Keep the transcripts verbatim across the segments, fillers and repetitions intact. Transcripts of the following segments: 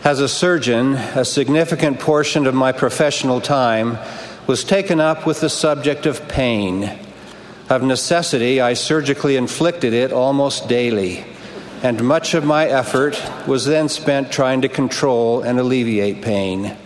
As a surgeon, a significant portion of my professional time was taken up with the subject of pain. Of necessity, I surgically inflicted it almost daily, and much of my effort was then spent trying to control and alleviate pain.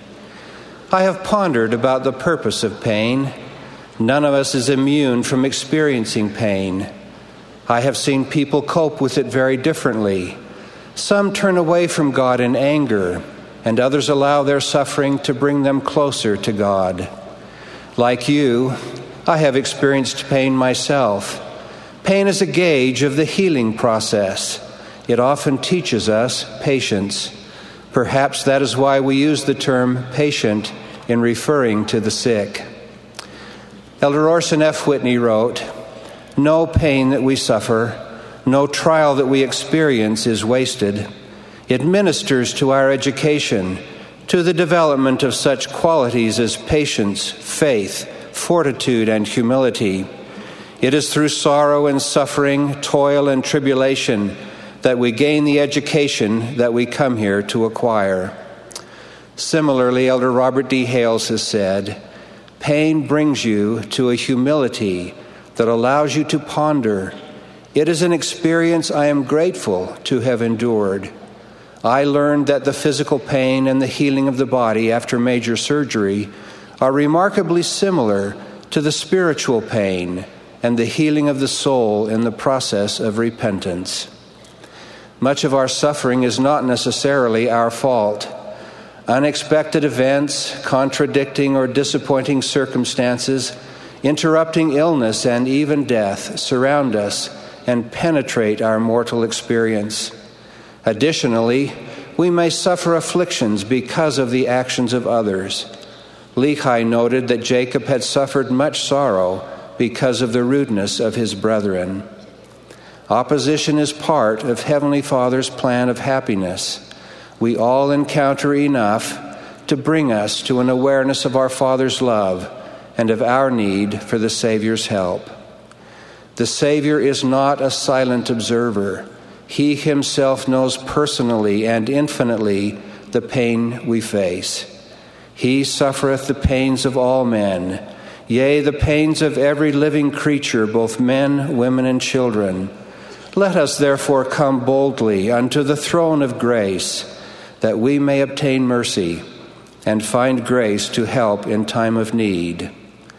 I have pondered about the purpose of pain. None of us is immune from experiencing pain. I have seen people cope with it very differently. Some turn away from God in anger, and others allow their suffering to bring them closer to God. Like you, I have experienced pain myself. Pain is a gauge of the healing process. It often teaches us patience. Perhaps that is why we use the term patient in referring to the sick. Elder Orson F. Whitney wrote, "No pain that we suffer, no trial that we experience is wasted. It ministers to our education, to the development of such qualities as patience, faith, fortitude, and humility. It is through sorrow and suffering, toil and tribulation that we gain the education that we come here to acquire." Similarly, Elder Robert D. Hales has said, "Pain brings you to a humility that allows you to ponder. It is an experience I am grateful to have endured. I learned that the physical pain and the healing of the body after major surgery are remarkably similar to the spiritual pain and the healing of the soul in the process of repentance. Much of our suffering is not necessarily our fault. Unexpected events, contradicting or disappointing circumstances, interrupting illness and even death surround us and penetrate our mortal experience. Additionally, we may suffer afflictions because of the actions of others. Lehi noted that Jacob had suffered much sorrow because of the rudeness of his brethren. Opposition is part of Heavenly Father's plan of happiness. We all encounter enough to bring us to an awareness of our Father's love and of our need for the Savior's help. The Savior is not a silent observer. He himself knows personally and infinitely the pain we face. He suffereth the pains of all men, yea, the pains of every living creature, both men, women, and children. Let us therefore come boldly unto the throne of grace, that we may obtain mercy and find grace to help in time of need."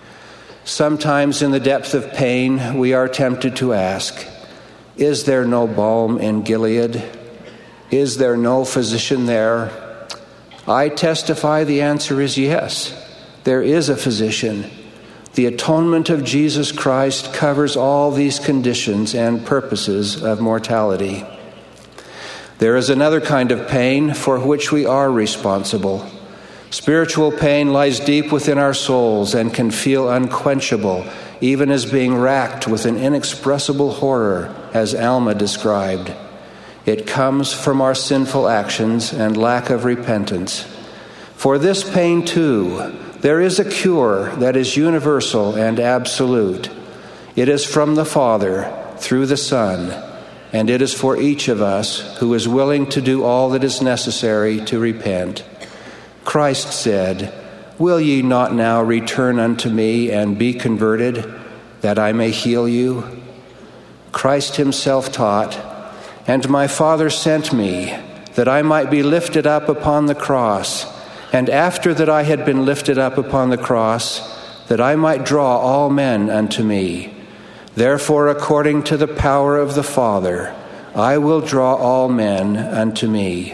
Sometimes in the depth of pain, we are tempted to ask, is there no balm in Gilead? Is there no physician there? I testify the answer is yes. There is a physician. The atonement of Jesus Christ covers all these conditions and purposes of mortality. There is another kind of pain for which we are responsible. Spiritual pain lies deep within our souls and can feel unquenchable, even as being racked with an inexpressible horror, as Alma described. It comes from our sinful actions and lack of repentance. For this pain, too, there is a cure that is universal and absolute. It is from the Father through the Son, and it is for each of us who is willing to do all that is necessary to repent. Christ said, "Will ye not now return unto me and be converted, that I may heal you?" Christ himself taught, "And my Father sent me, that I might be lifted up upon the cross, and after that I had been lifted up upon the cross, that I might draw all men unto me. Therefore, according to the power of the Father, I will draw all men unto me."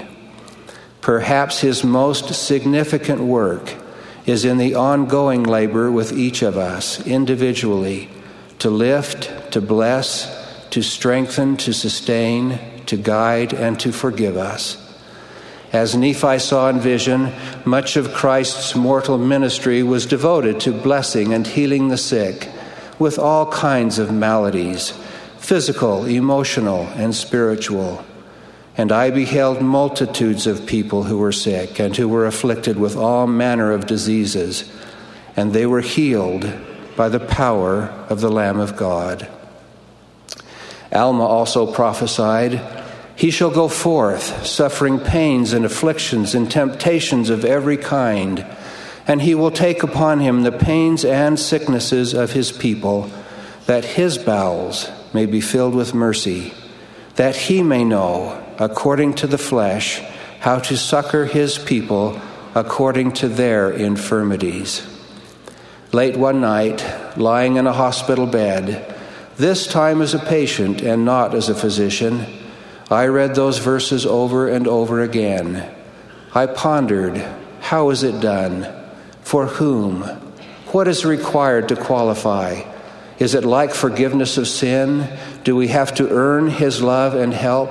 Perhaps his most significant work is in the ongoing labor with each of us individually, to lift, to bless, to strengthen, to sustain, to guide, and to forgive us. As Nephi saw in vision, much of Christ's mortal ministry was devoted to blessing and healing the sick with all kinds of maladies, physical, emotional, and spiritual. And I beheld multitudes of people who were sick and who were afflicted with all manner of diseases, and they were healed by the power of the Lamb of God. Alma also prophesied, He shall go forth, suffering pains and afflictions and temptations of every kind, and he will take upon him the pains and sicknesses of his people, that his bowels may be filled with mercy, that he may know, according to the flesh, how to succor his people according to their infirmities. Late one night, lying in a hospital bed, this time as a patient and not as a physician, I read those verses over and over again. I pondered, how is it done? For whom? What is required to qualify? Is it like forgiveness of sin? Do we have to earn his love and help?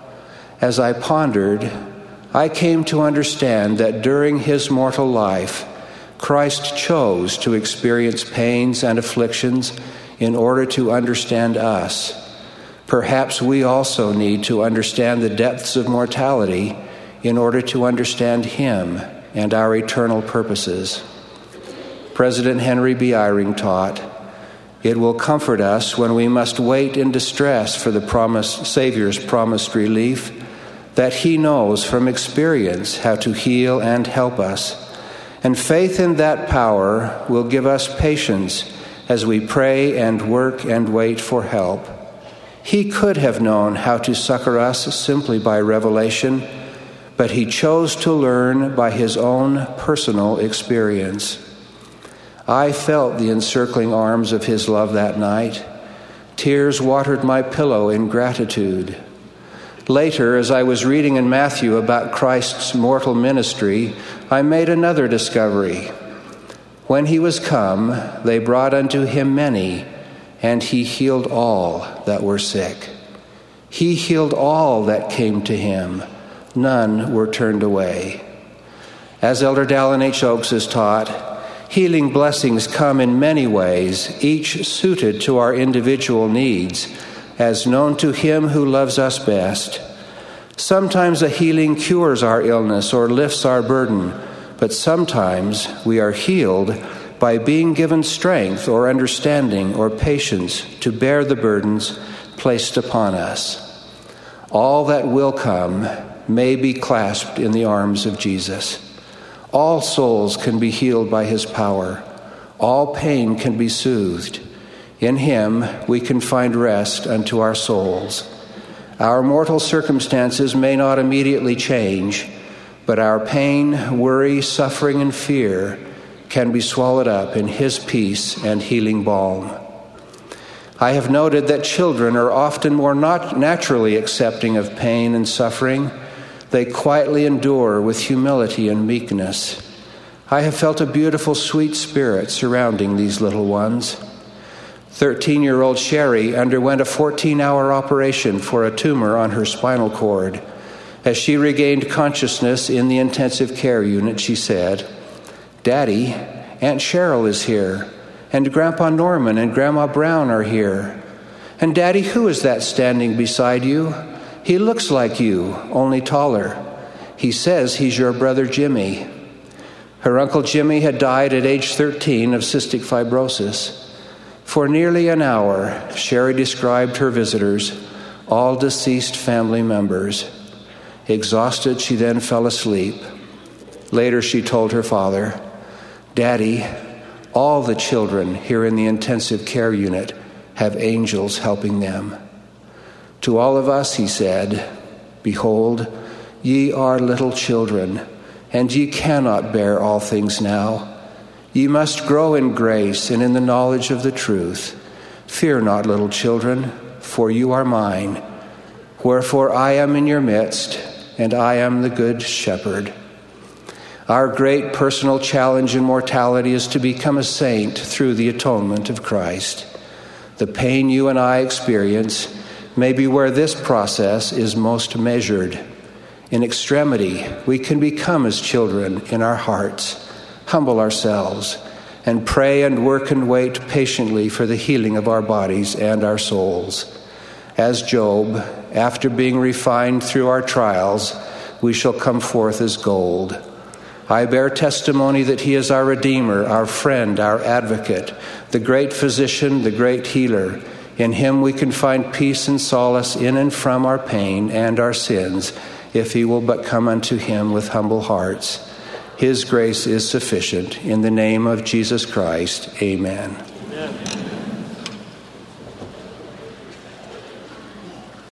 As I pondered, I came to understand that during his mortal life, Christ chose to experience pains and afflictions in order to understand us. Perhaps we also need to understand the depths of mortality in order to understand him and our eternal purposes. President Henry B. Eyring taught, "It will comfort us when we must wait in distress for the promised Savior's promised relief, that he knows from experience how to heal and help us. And faith in that power will give us patience as we pray and work and wait for help. He could have known how to succor us simply by revelation, but he chose to learn by his own personal experience." I felt the encircling arms of his love that night. Tears watered my pillow in gratitude. Later, as I was reading in Matthew about Christ's mortal ministry, I made another discovery. When he was come, they brought unto him many, and he healed all that were sick. He healed all that came to him. None were turned away. As Elder Dallin H. Oaks has taught, healing blessings come in many ways, each suited to our individual needs, as known to him who loves us best. Sometimes a healing cures our illness or lifts our burden, but sometimes we are healed by being given strength or understanding or patience to bear the burdens placed upon us. All that will come may be clasped in the arms of Jesus. All souls can be healed by his power. All pain can be soothed. In him we can find rest unto our souls. Our mortal circumstances may not immediately change, but our pain, worry, suffering, and fear can be swallowed up in his peace and healing balm. I have noted that children are often more not naturally accepting of pain and suffering. They quietly endure with humility and meekness. I have felt a beautiful, sweet spirit surrounding these little ones. Thirteen-year-old Sherry underwent a fourteen-hour operation for a tumor on her spinal cord. As she regained consciousness in the intensive care unit, she said, "Daddy, Aunt Cheryl is here, and Grandpa Norman and Grandma Brown are here. And Daddy, who is that standing beside you? He looks like you, only taller. He says he's your brother Jimmy." Her Uncle Jimmy had died at age thirteen of cystic fibrosis. For nearly an hour, Sherry described her visitors, all deceased family members. Exhausted, she then fell asleep. Later, she told her father, "Daddy, all the children here in the intensive care unit have angels helping them." To all of us, he said, "Behold, ye are little children, and ye cannot bear all things now. Ye must grow in grace and in the knowledge of the truth. Fear not, little children, for you are mine. Wherefore I am in your midst, and I am the good shepherd." Our great personal challenge in mortality is to become a saint through the atonement of Christ. The pain you and I experience may be where this process is most measured. In extremity, we can become as children in our hearts, humble ourselves, and pray and work and wait patiently for the healing of our bodies and our souls. As Job, after being refined through our trials, we shall come forth as gold. I bear testimony that he is our Redeemer, our friend, our advocate, the great physician, the great healer. In him we can find peace and solace in and from our pain and our sins, if he will but come unto him with humble hearts. His grace is sufficient. In the name of Jesus Christ, amen.